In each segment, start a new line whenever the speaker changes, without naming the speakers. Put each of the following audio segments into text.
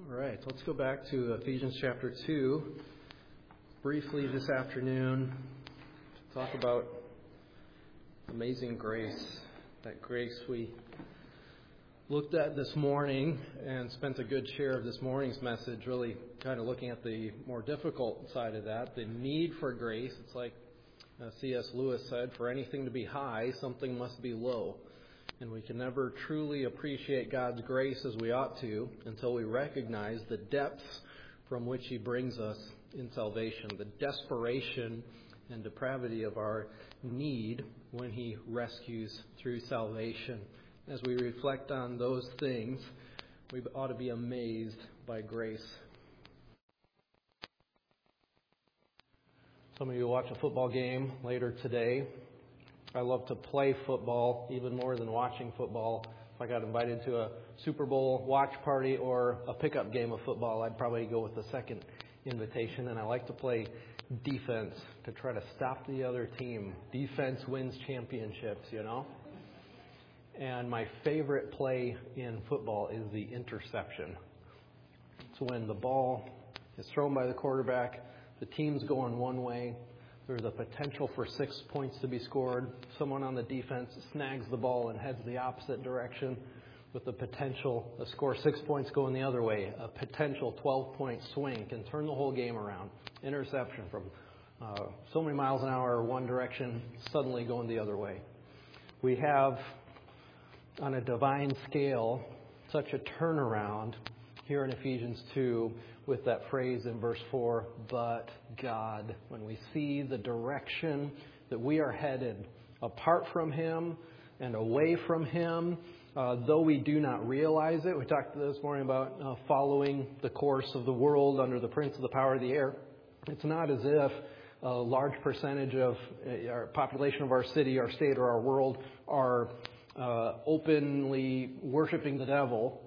All right, let's go back to Ephesians chapter 2 briefly this afternoon to talk about amazing grace. That grace we looked at this morning and spent a good share of this morning's message really kind of looking at the more difficult side of that, the need for grace. It's like C.S. Lewis said, for anything to be high, something must be low. And we can never truly appreciate God's grace as we ought to until we recognize the depths from which He brings us in salvation, the desperation and depravity of our need when He rescues through salvation. As we reflect on those things, we ought to be amazed by grace. Some of you will watch a football game later today. I love to play football even more than watching football. If I got invited to a Super Bowl watch party or a pickup game of football, I'd probably go with the second invitation. And I like to play defense to try to stop the other team. Defense wins championships, you know. And my favorite play in football is the interception. It's when the ball is thrown by the quarterback, the team's going one way, there's a potential for 6 points to be scored. Someone on the defense snags the ball and heads the opposite direction with the potential to score 6 points going the other way. A potential 12-point swing can turn the whole game around. Interception from so many miles an hour one direction, suddenly going the other way. We have, on a divine scale, such a turnaround here in Ephesians 2 with that phrase in verse 4, but God. When we see the direction that we are headed apart from Him and away from Him, though we do not realize it. We talked this morning about following the course of the world under the prince of the power of the air. It's not as if a large percentage of our population of our city, our state, or our world are openly worshiping the devil.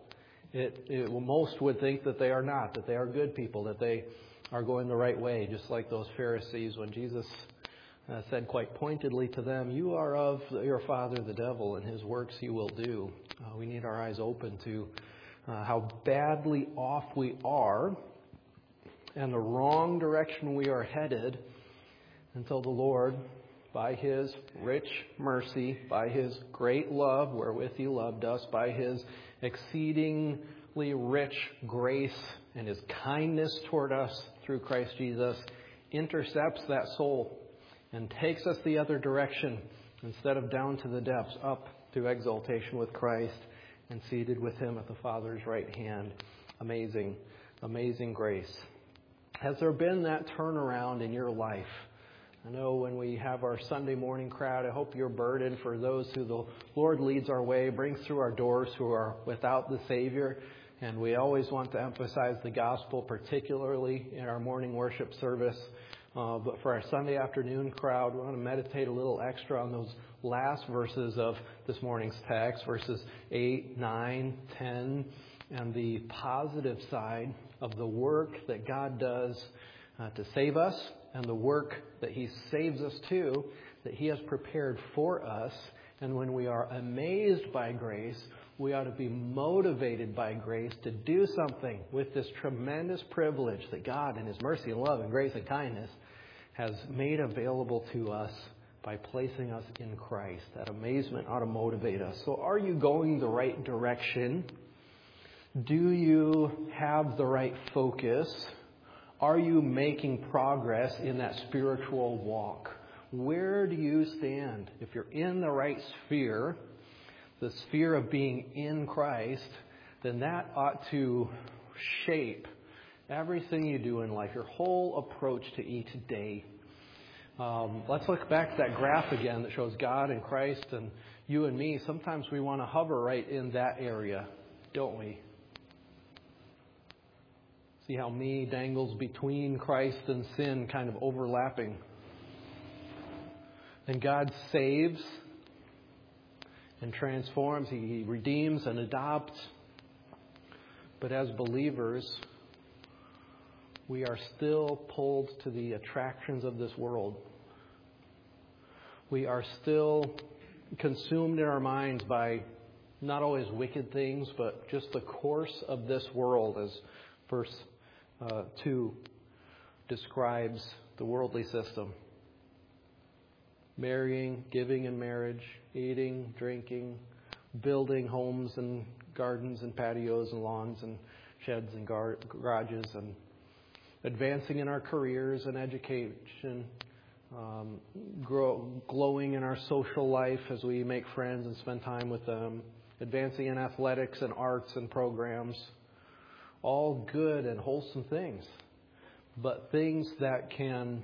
Most would think that they are not, that they are good people, that they are going the right way, just like those Pharisees when Jesus said quite pointedly to them, you are of your father the devil, and his works you will do. We need our eyes open to how badly off we are and the wrong direction we are headed until the Lord, by His rich mercy, by His great love wherewith He loved us, by His exceedingly rich grace and His kindness toward us through Christ Jesus, intercepts that soul and takes us the other direction instead of down to the depths, up to exaltation with Christ and seated with Him at the Father's right hand. Amazing, amazing grace. Has there been that turnaround in your life? I know when we have our Sunday morning crowd, I hope you're burdened for those who the Lord leads our way, brings through our doors who are without the Savior. And we always want to emphasize the gospel, particularly in our morning worship service. But for our Sunday afternoon crowd, we want to meditate a little extra on those last verses of this morning's text, verses 8, 9, 10, and the positive side of the work that God does to save us, and the work that He saves us to, that He has prepared for us. And when we are amazed by grace, we ought to be motivated by grace to do something with this tremendous privilege that God in His mercy and love and grace and kindness has made available to us by placing us in Christ. That amazement ought to motivate us. So are you going the right direction? Do you have the right focus? Are you making progress in that spiritual walk? Where do you stand? If you're in the right sphere, the sphere of being in Christ, then that ought to shape everything you do in life, your whole approach to each day. Let's look back at that graph again that shows God and Christ and you and me. Sometimes we want to hover right in that area, don't we? See how me dangles between Christ and sin, kind of overlapping. And God saves and transforms. He redeems and adopts. But as believers, we are still pulled to the attractions of this world. We are still consumed in our minds by not always wicked things, but just the course of this world, as verse 2 describes the worldly system. Marrying, giving in marriage, eating, drinking, building homes and gardens and patios and lawns and sheds and garages, and advancing in our careers and education, glowing in our social life as we make friends and spend time with them, advancing in athletics and arts and programs, all good and wholesome things, but things that can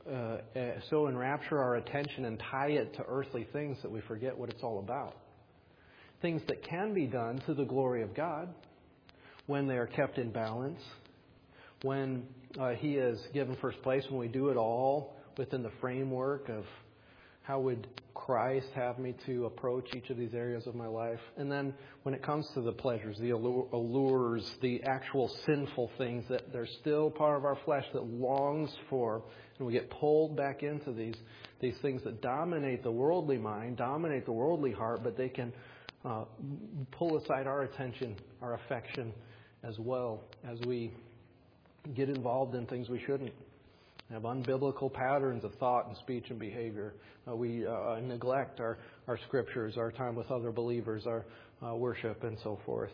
so enrapture our attention and tie it to earthly things that we forget what it's all about. Things that can be done to the glory of God when they are kept in balance, when He is given first place, when we do it all within the framework of how would Christ have me to approach each of these areas of my life. And then when it comes to the pleasures, the allures, the actual sinful things that they're still part of our flesh that longs for, and we get pulled back into these things that dominate the worldly mind, dominate the worldly heart, but they can pull aside our attention, our affection, as well as we get involved in things we shouldn't. Have unbiblical patterns of thought and speech and behavior. We neglect our scriptures, our time with other believers, our worship, and so forth.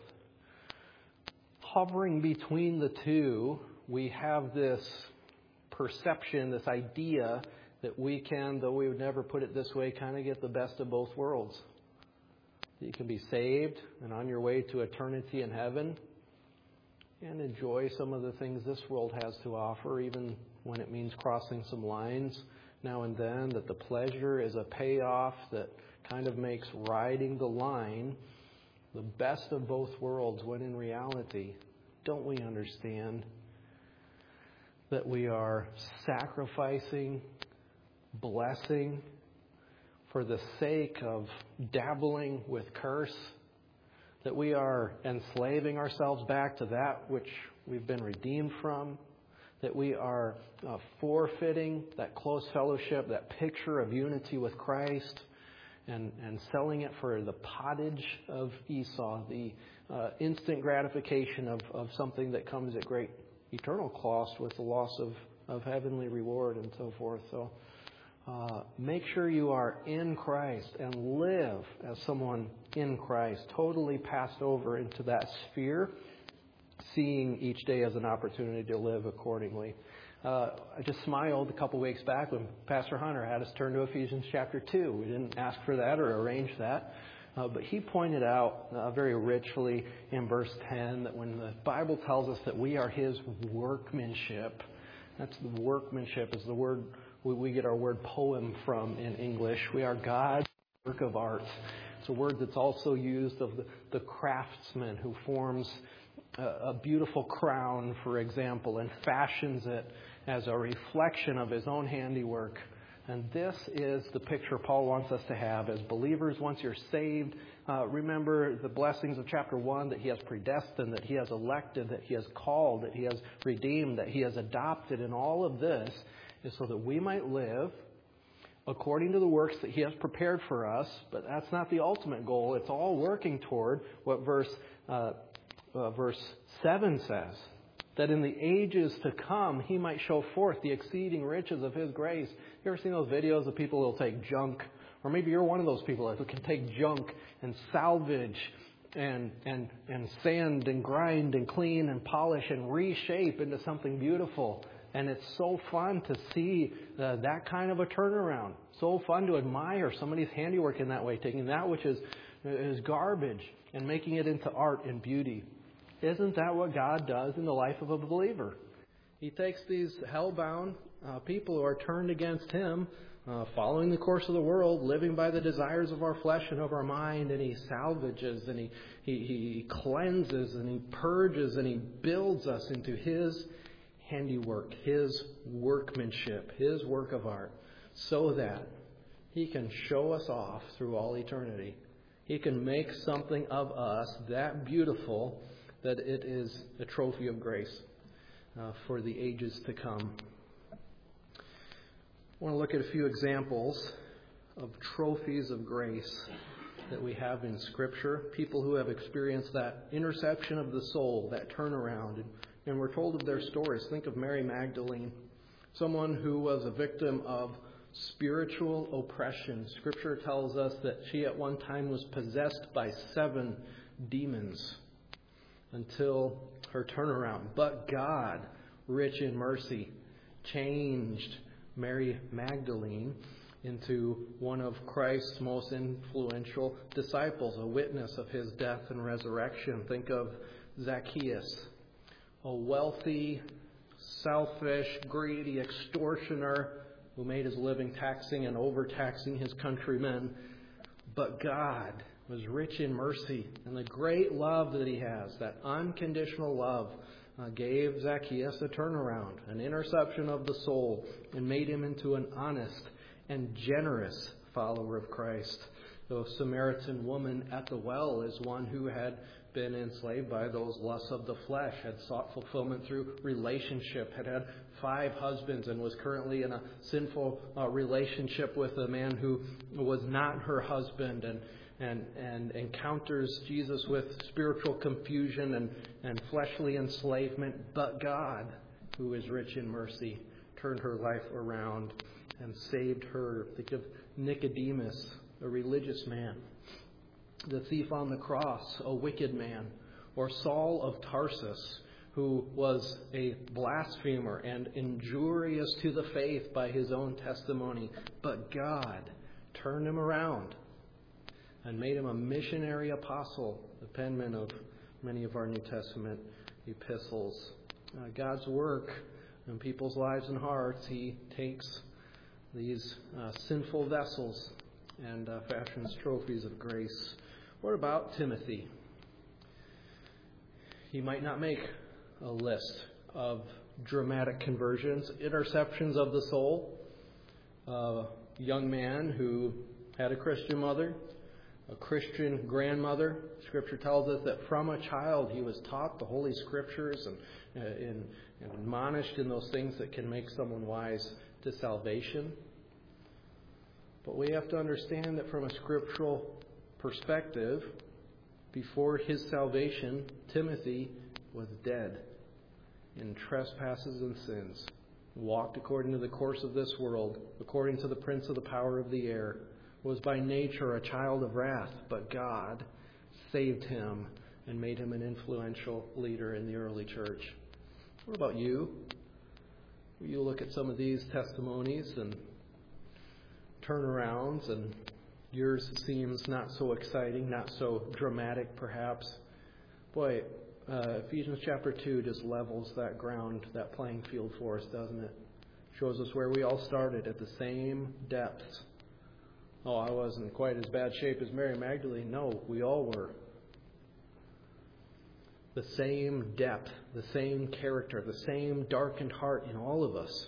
Hovering between the two, we have this perception, this idea that we can, though we would never put it this way, kind of get the best of both worlds. You can be saved and on your way to eternity in heaven and enjoy some of the things this world has to offer, even when it means crossing some lines now and then, that the pleasure is a payoff that kind of makes riding the line the best of both worlds, when in reality, don't we understand that we are sacrificing, blessing for the sake of dabbling with curse, that we are enslaving ourselves back to that which we've been redeemed from, that we are forfeiting that close fellowship, that picture of unity with Christ, and selling it for the pottage of Esau, the instant gratification of something that comes at great eternal cost with the loss of heavenly reward and so forth. So make sure you are in Christ and live as someone in Christ, totally passed over into that sphere, seeing each day as an opportunity to live accordingly. I just smiled a couple weeks back when Pastor Hunter had us turn to Ephesians chapter 2. We didn't ask for that or arrange that. But he pointed out very richly in verse 10 that when the Bible tells us that we are His workmanship, that's the workmanship is the word we get our word poem from in English. We are God's work of art. It's a word that's also used of the craftsman who forms a beautiful crown, for example, and fashions it as a reflection of his own handiwork. And this is the picture Paul wants us to have as believers. Once you're saved, remember the blessings of chapter 1, that He has predestined, that He has elected, that He has called, that He has redeemed, that He has adopted. And all of this is so that we might live according to the works that He has prepared for us. But that's not the ultimate goal. It's all working toward what verse 7 says, that in the ages to come He might show forth the exceeding riches of His grace. You ever seen those videos of people who will take junk? Or maybe you're one of those people who can take junk and salvage and sand and grind and clean and polish and reshape into something beautiful. And it's so fun to see that kind of a turnaround. So fun to admire somebody's handiwork in that way, taking that which is garbage and making it into art and beauty. Isn't that what God does in the life of a believer? He takes these hell-bound people who are turned against Him, following the course of the world, living by the desires of our flesh and of our mind, and He salvages and He cleanses and He purges and He builds us into His handiwork, His workmanship, His work of art, so that He can show us off through all eternity. He can make something of us that beautiful that it is a trophy of grace for the ages to come. I want to look at a few examples of trophies of grace that we have in Scripture, people who have experienced that interception of the soul, that turnaround, and we're told of their stories. Think of Mary Magdalene, someone who was a victim of spiritual oppression. Scripture tells us that she at one time was possessed by 7 demons until her turnaround. But God, rich in mercy, changed Mary Magdalene into one of Christ's most influential disciples, a witness of his death and resurrection. Think of Zacchaeus, a wealthy, selfish, greedy extortioner who made his living taxing and overtaxing his countrymen. But God was rich in mercy, and the great love that he has, that unconditional love, gave Zacchaeus a turnaround, an interception of the soul, and made him into an honest and generous follower of Christ. The Samaritan woman at the well is one who had been enslaved by those lusts of the flesh, had sought fulfillment through relationship, had 5 husbands, and was currently in a sinful relationship with a man who was not her husband, and encounters Jesus with spiritual confusion and fleshly enslavement. But God, who is rich in mercy, turned her life around and saved her. Think of Nicodemus, a religious man. The thief on the cross, a wicked man. Or Saul of Tarsus, who was a blasphemer and injurious to the faith by his own testimony. But God turned him around and made him a missionary apostle, the penman of many of our New Testament epistles. God's work in people's lives and hearts, He takes these sinful vessels and fashions trophies of grace. What about Timothy? He might not make a list of dramatic conversions, interceptions of the soul. A young man who had a Christian mother, a Christian grandmother. Scripture tells us that from a child he was taught the Holy Scriptures and admonished in those things that can make someone wise to salvation. But we have to understand that from a scriptural perspective, before his salvation, Timothy was dead in trespasses and sins, walked according to the course of this world, according to the prince of the power of the air, was by nature a child of wrath, but God saved him and made him an influential leader in the early church. What about you? You look at some of these testimonies and turnarounds, and yours seems not so exciting, not so dramatic perhaps. Boy, Ephesians chapter 2 just levels that ground, that playing field for us, doesn't it? Shows us where we all started, at the same depths. Oh, I wasn't quite as bad shape as Mary Magdalene. No, we all were. The same depth, the same character, the same darkened heart in all of us.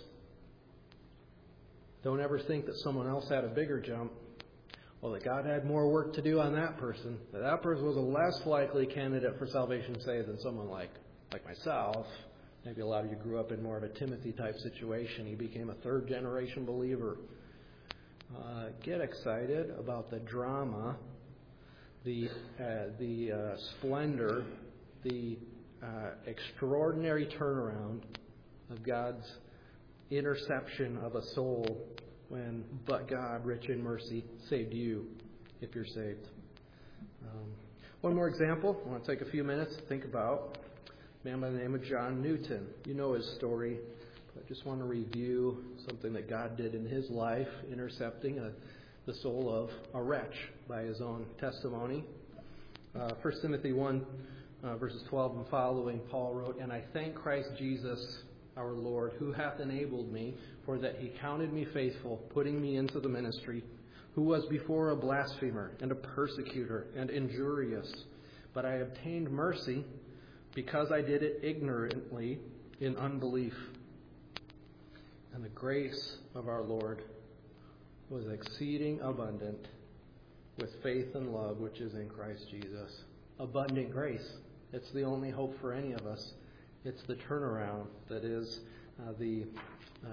Don't ever think that someone else had a bigger jump. Well, that God had more work to do on that person. That person was a less likely candidate for salvation, say, than someone like myself. Maybe a lot of you grew up in more of a Timothy type situation. He became a 3rd generation believer. Get excited about the drama, the splendor, the extraordinary turnaround of God's interception of a soul when, but God, rich in mercy, saved you, if you're saved. One more example I want to take a few minutes to think about. A man by the name of John Newton. You know his story. I just want to review something that God did in his life, intercepting the soul of a wretch by his own testimony. 1 Timothy 1, verses 12 and following, Paul wrote, "And I thank Christ Jesus, our Lord, who hath enabled me, for that He counted me faithful, putting me into the ministry, who was before a blasphemer and a persecutor and injurious. But I obtained mercy, because I did it ignorantly in unbelief. And the grace of our Lord was exceeding abundant with faith and love which is in Christ Jesus." Abundant grace. It's the only hope for any of us. It's the turnaround that is the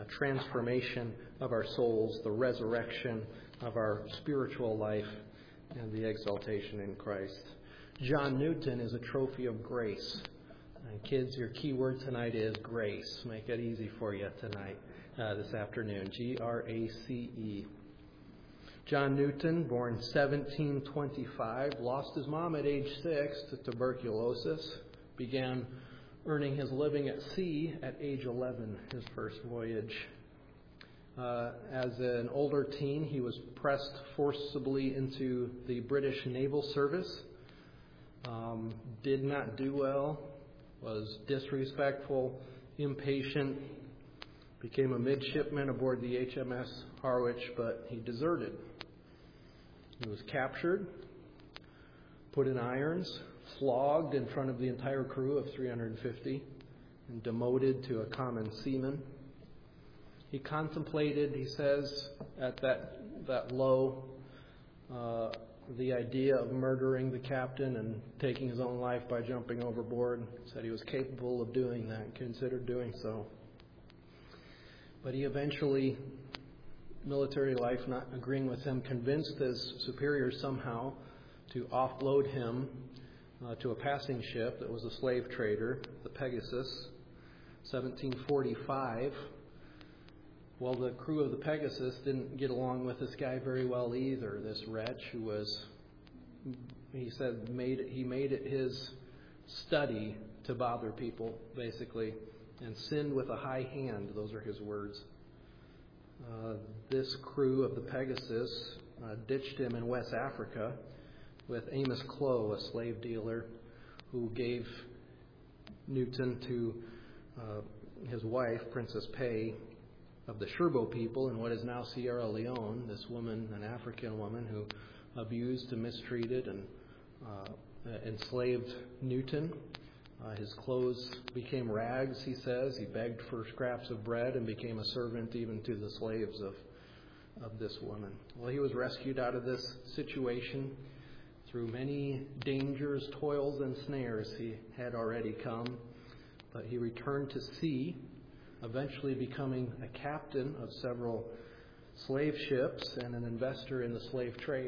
transformation of our souls, the resurrection of our spiritual life. and the exaltation in Christ. John Newton is a trophy of grace. And kids, your key word tonight is grace. Make it easy for you tonight, this afternoon. Grace. John Newton, born 1725, lost his mom at age 6 to tuberculosis, began earning his living at sea at age 11, his first voyage. As an older teen, he was pressed forcibly into the British Naval Service, did not do well, was disrespectful, impatient, became a midshipman aboard the HMS Harwich, but he deserted. He was captured, put in irons, flogged in front of the entire crew of 350, and demoted to a common seaman. He contemplated, he says, at that low, the idea of murdering the captain and taking his own life by jumping overboard. Said he was capable of doing that, considered doing so. But he eventually, military life not agreeing with him, convinced his superiors somehow to offload him to a passing ship that was a slave trader, the Pegasus, 1745. Well, the crew of the Pegasus didn't get along with this guy very well either, this wretch who was, he said, he made it his study to bother people, basically, and sinned with a high hand. Those are his words. This crew of the Pegasus ditched him in West Africa with Amos Clow, a slave dealer, who gave Newton to his wife, Princess Pay, of the Sherbo people in what is now Sierra Leone. This woman, an African woman, who abused and mistreated and enslaved Newton. His clothes became rags, he says. He begged for scraps of bread and became a servant even to the slaves of this woman. Well, he was rescued out of this situation through many dangers, toils, and snares he had already come. But he returned to sea, eventually becoming a captain of several slave ships and an investor in the slave trade.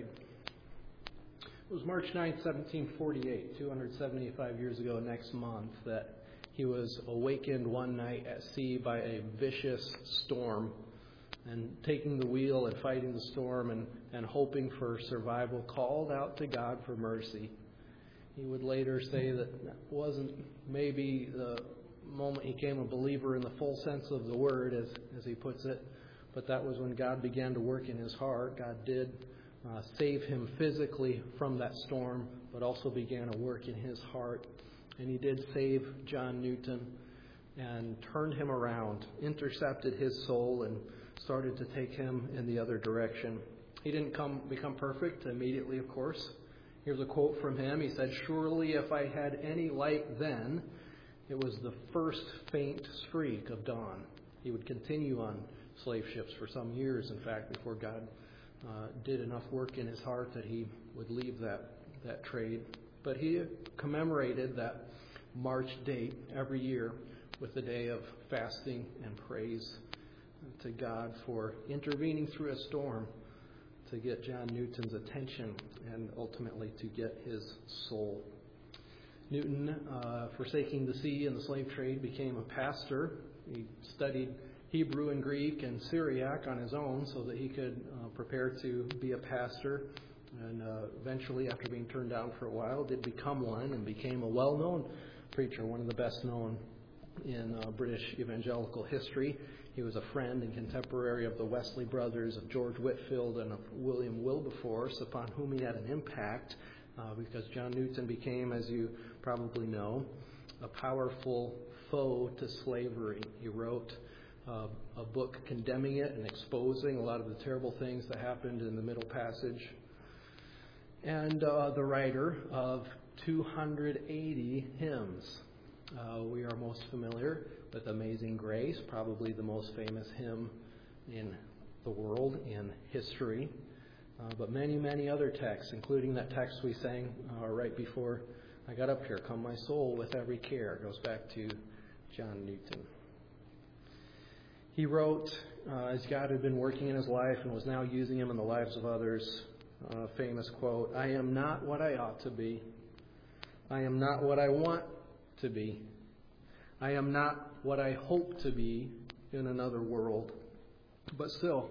It was March 9, 1748, 275 years ago next month, that he was awakened one night at sea by a vicious storm, and taking the wheel and fighting the storm and hoping for survival, called out to God for mercy. He would later say that wasn't maybe the moment he became a believer in the full sense of the word, as he puts it, but that was when God began to work in his heart. God did save him physically from that storm, but also began a work in his heart. And he did save John Newton and turned him around, intercepted his soul, and started to take him in the other direction. He didn't become perfect immediately, of course. Here's a quote from him. He said, "Surely if I had any light then, it was the first faint streak of dawn." He would continue on slave ships for some years, in fact, before God did enough work in his heart that he would leave that trade. But he commemorated that March date every year with a day of fasting and praise to God for intervening through a storm to get John Newton's attention and ultimately to get his soul. Newton, forsaking the sea and the slave trade, became a pastor. He studied Hebrew and Greek and Syriac on his own so that he could prepare to be a pastor. And eventually, after being turned down for a while, did become one and became a well-known preacher, one of the best known in British evangelical history. He was a friend and contemporary of the Wesley brothers, of George Whitefield, and of William Wilberforce, upon whom he had an impact, because John Newton became, as you probably know, a powerful foe to slavery. He wrote a book condemning it and exposing a lot of the terrible things that happened in the Middle Passage, and the writer of 280 hymns. We are most familiar with Amazing Grace, probably the most famous hymn in the world, in history. But many, many other texts, including that text we sang right before I got up here, "Come my soul with every care," goes back to John Newton. He wrote, as God had been working in his life and was now using him in the lives of others, famous quote, "I am not what I ought to be. I am not what I want to be. I am not what I hope to be in another world. But still,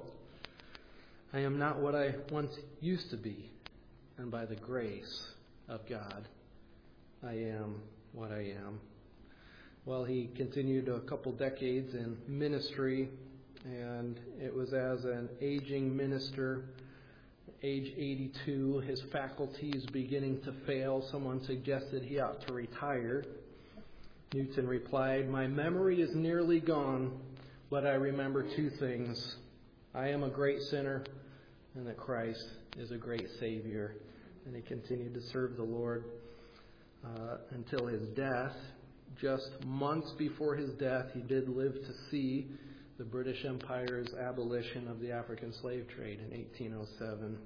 I am not what I once used to be. And by the grace of God, I am what I am." Well, he continued a couple decades in ministry, and it was as an aging minister, age 82, his faculties beginning to fail. Someone suggested he ought to retire. Newton replied, "My memory is nearly gone, but I remember two things. I am a great sinner, and that Christ is a great Savior." And he continued to serve the Lord until his death. Just months before his death, he did live to see the British Empire's abolition of the African slave trade in 1807.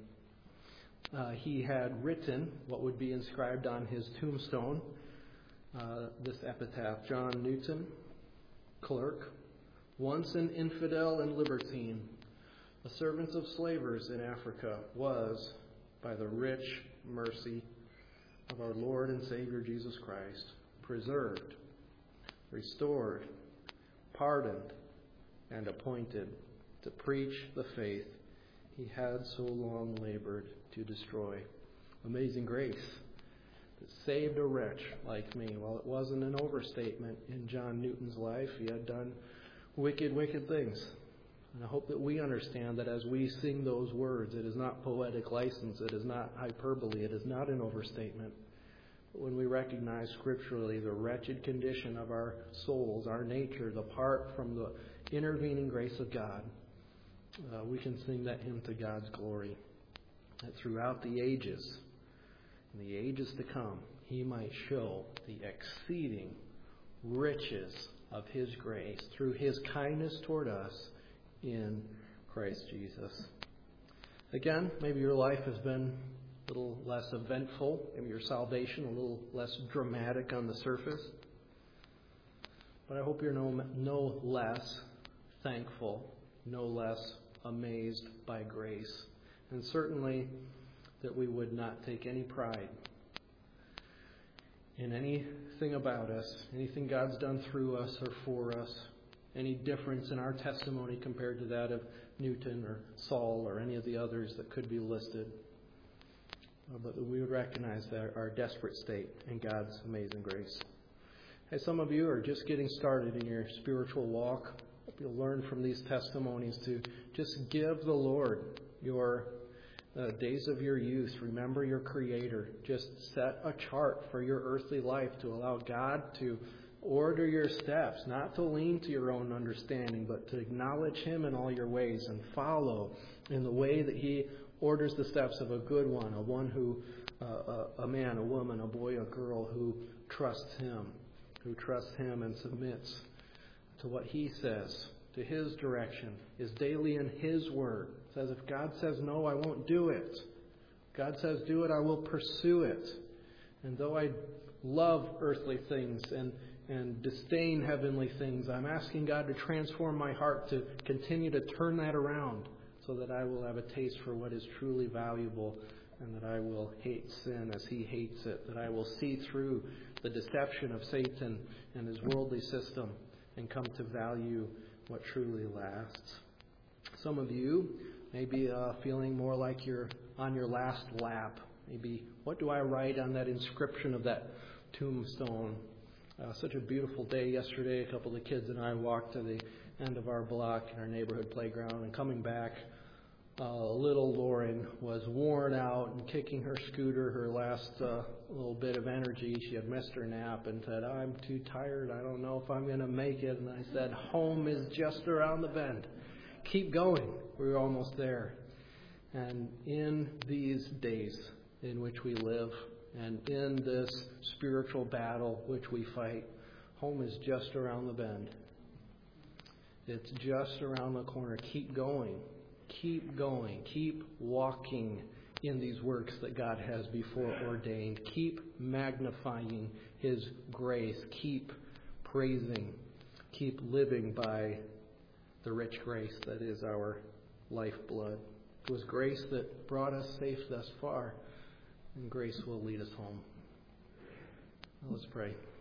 He had written what would be inscribed on his tombstone, this epitaph: "John Newton, clerk, once an infidel and libertine, a servant of slavers in Africa, was, by the rich mercy of our Lord and Savior Jesus Christ, preserved, restored, pardoned, and appointed to preach the faith he had so long labored to destroy." Amazing grace that saved a wretch like me. Well, it wasn't an overstatement in John Newton's life. He had done wicked, wicked things. And I hope that we understand that as we sing those words, it is not poetic license, it is not hyperbole, it is not an overstatement. But when we recognize scripturally the wretched condition of our souls, our nature, apart from the intervening grace of God, we can sing that hymn to God's glory. That throughout the ages, and the ages to come, He might show the exceeding riches of His grace through His kindness toward us in Christ Jesus. Again, maybe your life has been a little less eventful, maybe your salvation a little less dramatic on the surface. But I hope you're no less thankful, no less amazed by grace. And certainly that we would not take any pride in anything about us, anything God's done through us or for us, any difference in our testimony compared to that of Newton or Saul or any of the others that could be listed. But that we would recognize that our desperate state and God's amazing grace. Hey, some of you are just getting started in your spiritual walk. Hope you'll learn from these testimonies to just give the Lord your days of your youth. Remember your Creator. Just set a chart for your earthly life to allow God to order your steps, not to lean to your own understanding, but to acknowledge Him in all your ways and follow in the way that He orders the steps of a good one, a man, a woman, a boy, a girl who trusts Him and submits to what He says, to His direction, is daily in His Word. It says, if God says no, I won't do it. If God says do it, I will pursue it. And though I love earthly things and disdain heavenly things, I'm asking God to transform my heart to continue to turn that around so that I will have a taste for what is truly valuable and that I will hate sin as He hates it, that I will see through the deception of Satan and his worldly system and come to value what truly lasts. Some of you may be feeling more like you're on your last lap. Maybe, what do I write on that inscription of that tombstone? Such a beautiful day yesterday. A couple of the kids and I walked to the end of our block in our neighborhood playground, and coming back, little Lauren was worn out and kicking her scooter, her last little bit of energy. She had missed her nap and said, I'm too tired. I don't know if I'm going to make it. And I said, home is just around the bend. Keep going. We're almost there. And in these days in which we live and in this spiritual battle which we fight, home is just around the bend. It's just around the corner. Keep going. Keep going. Keep walking in these works that God has before ordained. Keep magnifying His grace. Keep praising. Keep living by the rich grace that is our lifeblood. It was grace that brought us safe thus far, and grace will lead us home. Let's pray.